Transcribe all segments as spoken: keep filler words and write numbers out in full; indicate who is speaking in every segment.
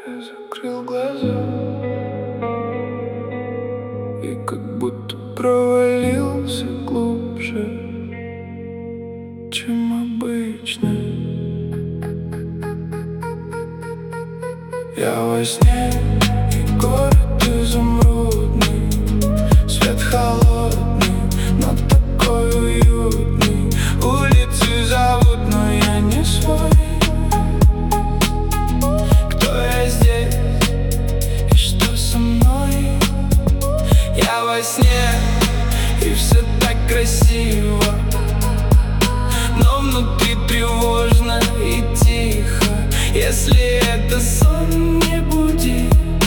Speaker 1: Я закрыл глаза и как будто провалился глубже, чем обычно. Я во сне, и город изумрудный, свет холодный, но такой уютный. Улицы зовут, но я не свой. Кто я здесь и что со мной? Я во сне, и все так красиво, но внутри тревожно и тихо. Если это сон, не буди,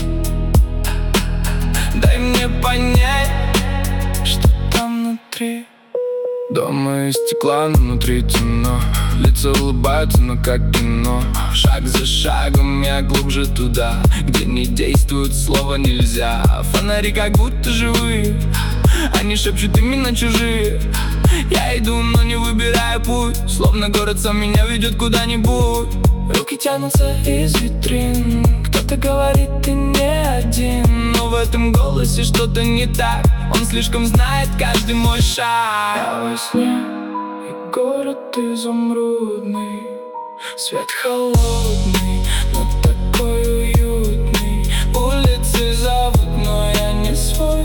Speaker 1: дай мне понять, что там внутри. Дома из стекла, но внутри темно. Лица улыбаются, но как кино. Шаг за шагом я глубже туда, где не действует слово «нельзя». Фонари как будто живые, они шепчут имена чужие. Я иду, но не выбираю путь, словно город сам меня ведет куда-нибудь. Руки тянутся из витрин, кто-то говорит, ты не один. Но в этом голосе что-то не так, он слишком знает каждый мой шаг. Я во сне, и город изумрудный, свет холодный, но такой уютный. Улицы зовут, но я не свой.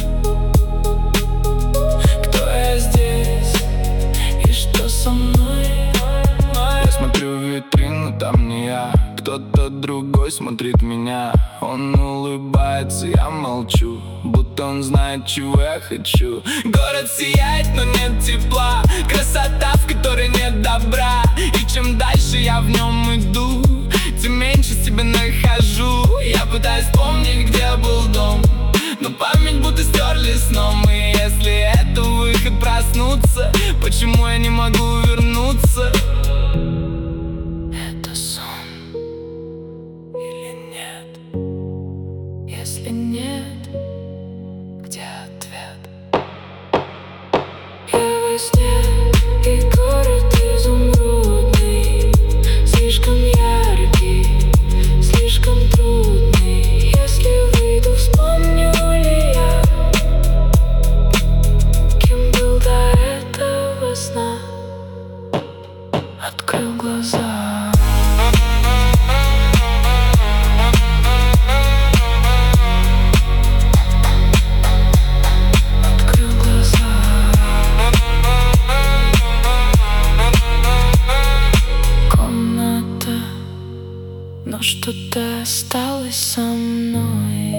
Speaker 1: Кто я здесь и что со мной? Я смотрю в витрину, там не я, кто-то другой смотрит меня. Он улыбается, я молчу, будто он знает, чего я хочу. Город сияет, но нет тепла, красота, в которой нет добра. И чем дальше я в нем иду, тем меньше себя нахожу. Я пытаюсь вспомнить, где был дом, но память будто стерли сном. И если это выход проснуться, почему я не могу вернуться? Это сон или нет? Если нет, где ответ? Я во сне, и город изумрудный, слишком яркий, слишком трудный. Если выйду, вспомню ли я, кем был до этого сна? Открыл глаза. Открыл глаза. Комната, но что-то осталось со мной.